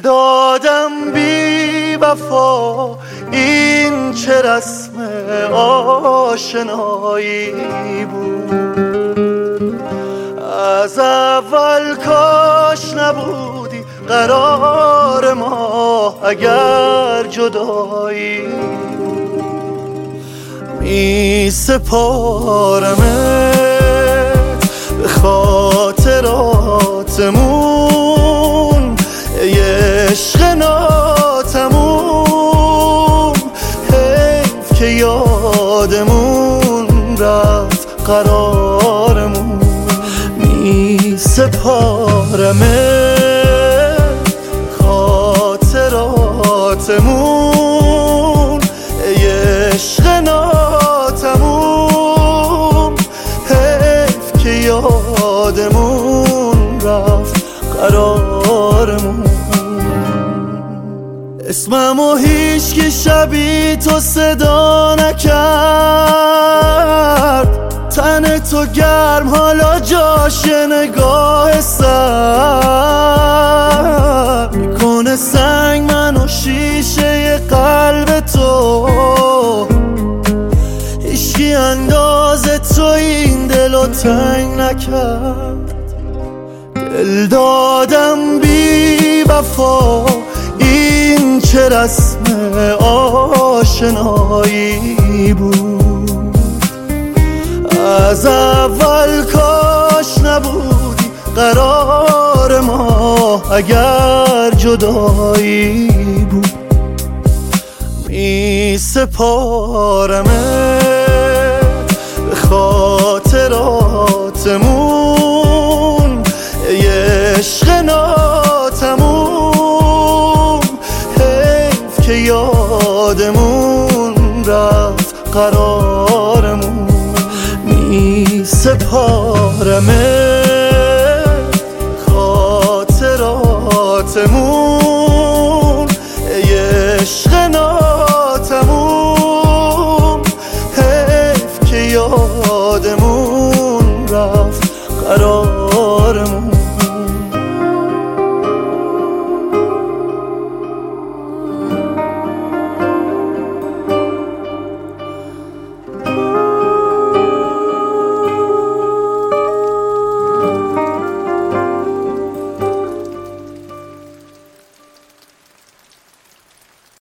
دادم بی وفا، این چه رسم آشنایی بود. از اول کاش نبودی قرار ما اگر جدایی بود. می سپارمت به خاطراتمون، عشق ناتموم. حیف که یادمون رفت قرارمون. می سپارمت خاطراتمون، عشق ناتموم. حیف که یادمون رفت قرارمون. اسممو هیچ که شبیه تو صدا نکرد. تن تو گرم حالا جاش نگاه سر میکنه سنگ منو شیشه قلب تو. هیچکی انداز تو این دلو تنگ نکرد. دل دادم بی وفا، این چه رسم آشنایی بود. از اول کاش نبودی قرار ما اگر جدایی بود. می سپارمت به خاطراتمون، عشق ناتموم. حیف که یادمون رفت قرارمون. می سپارمت